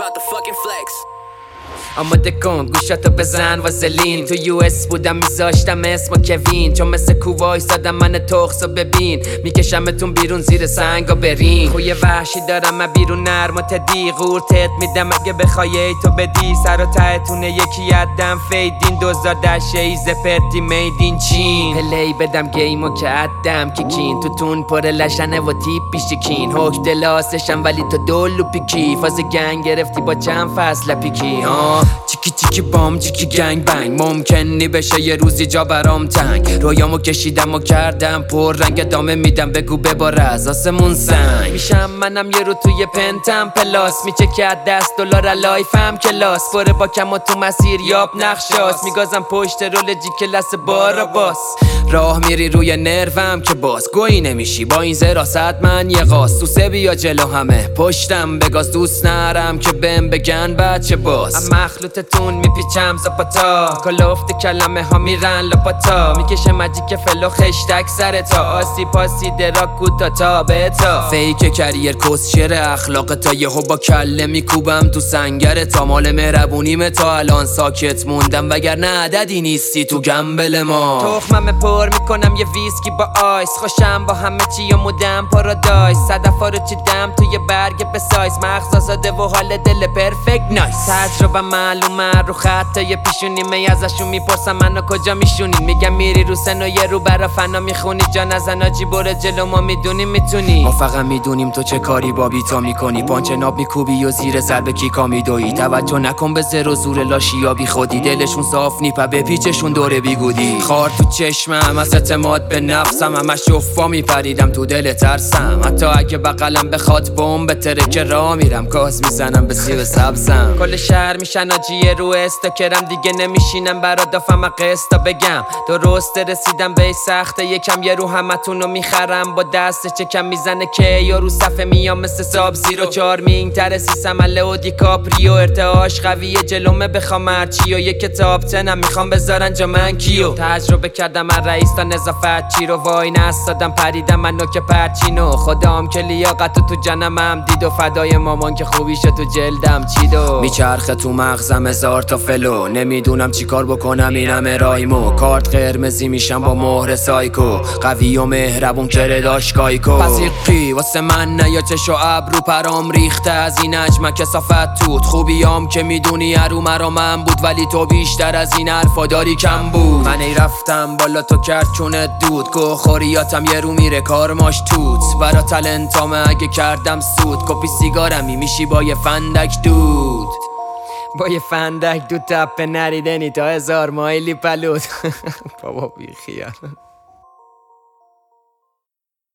about to fucking flex. آماده کن گوشاتو بزن واسلین. تو یو اس بودم میذاشتم اسمو کوین، چون مثل کووای سادم من تخصو ببین. میکشمتون بیرون زیر سنگا برین. خوی وحشی دارم من بیرون نرم و تدی قورتت میدم اگه بخوای تو بدی. سر و تهتونه یکی عدم فیدین 2018 زپرتی میدین چین. پلی بدم گیمو که عدم کیکین. تو تون پر لشنه و تیپ بیشتکین. حک دلاسشم ولی تو دولو پیکی. فاز گنگ گرفتی با چند فصل پیکی چیکی چیکی بام چیکی گنگ بنگ. ممکنی بشه یه روزی جا برام تنگ. رویامو کشیدم و کردم پر رنگ. ادامه میدم بگو ببار از آسمون سنگ. میشم منم یه رو توی پنتم پلاس. میچه از $10 لایفم کلاس. بره با کم و تو مسیر یاب نقشاست. میگازم پشت رول جی کلاس بارا باس. راه میری روی نروم که باز گویی نمیشی با این زراست. من یه قاس تو سبی یا جلو همه پشتم بگاز. دوست نرم که بهم بگن بچه باز. مخلوطتون میپیچم زپاتا. کلفت کلمه ها میرن لپاتا. میکشه مجیک فلو خشتک سر تا. آسی پاسی دراکو تا تا بتا. فیک کریر کس شیر اخلاق تا یهو با کله میکوبم تو سنگر تا. مال مهربونیم تا الان ساکت موندم وگرنه عددی نیستی تو گمبل ما. تخمم پر میکنم یه ویسکی با آیس. خوشم با همه چی و مودم پارادایس. صدفا رو چیدم توی برگ به سایز. مغز آزاده و حال دل پرفکت نایس. تجربه معلومه رو خطای پیشونی. می ازشون میپرسم منو کجا میشونین. میگم میری رو سن و یه رو برا فنا میخونی. جا نزن آجی بره جلو ما میدونیم میتونی. ما فقط میدونیم تو چه کاری با بیتا میکنی. پانچ ناب میکوبی و زیر ضرب کیکا میدوی. توجه نکن به زر و زور لاشیا بی خودی. دلشون صاف نیپه به پیچشون دوره بیگودی. خار تو چشمم از اعتماد به نفسم. همش شفا میپریدم تو دل ترسم. حتی اگه بغلم بخواد بمب بتره که راه میرم. گاز میزنم به سیب سبزم. کل شهر میشن آجیه رو استاکرم. دیگه نمیشینم برا دافم قسطا بگم. درست رسیدم به سخته یکم. یه رو همتونو میخرم با دست چکم. میزنه که یا رو صفحه میام مثل ساب زیرو. چارمینگ تر سیسم لئو دیکاپریو. ارتعاش قویه جلومه بخوام هرچی. و یه کتاب تنم میخوام بذارن جا من کیو. تجربه کردم من رئیس تا نظافت چی رو. وای نستادم پریدم من نوک پرچینو. خدام که لیاقتو تو جنمم دید. و فدای مامان که خوبیشو تو جلدم چیدو. میچرخه تو مغزم هزار تا فلو. نمیدونم چی کار بکنم اینم رایمو. کارت قرمزی میشم با مهر سایکو. قوی و مهربون کره داشکایکو. پس یقی واسه من نه یا چشو ابرو پرام ریخته. از این اجمه کسافت توت. خوبیام که میدونی ارو مرا من بود. ولی تو بیشتر از این حرفا داری کم بود. من ای رفتم بالا تو کرد چونت دود. گو خوریاتم یه رو میره کارماش توت. برا تلنتامه اگه کردم سود. کپی سیگارمی میشی با یه فندک دود. با یه فندک دود تپه نریدنی تا 1000 مایلی پلود. بابا بی خیال.